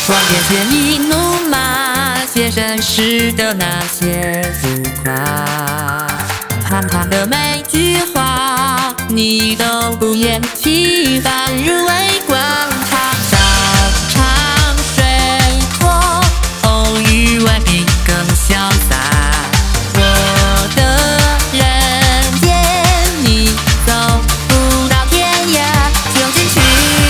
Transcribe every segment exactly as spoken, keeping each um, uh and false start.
望见鲜衣怒马，写身世的那些浮夸。堂堂的每句话，你都不厌其烦，入围广场，小场水阔，偶遇外宾更潇洒。我的人间，你走不到天涯，究竟去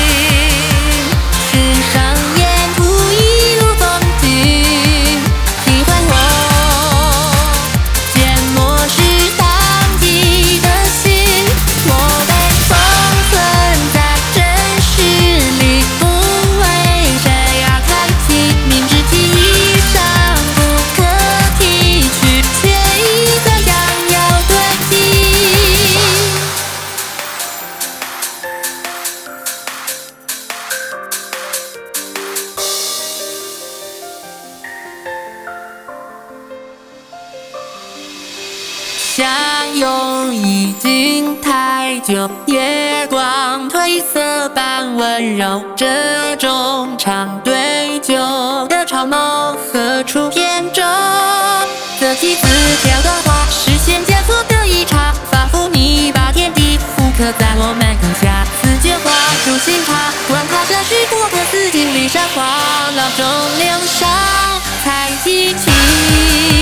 世上沿途一路风景，体会我缄默时当即的心，我被封存在真实里，不为谁而开启，明知记忆上不可提取，却一再想要堆积。相拥已经太久，夜光褪色般温柔，这种长对酒的长梦何处偏重？择机自挑的话，视线交错的一刹，仿佛你把天地复刻在我们刻下，此句话入心塔，管它这是不可思议，离山花浪中流沙，才记起。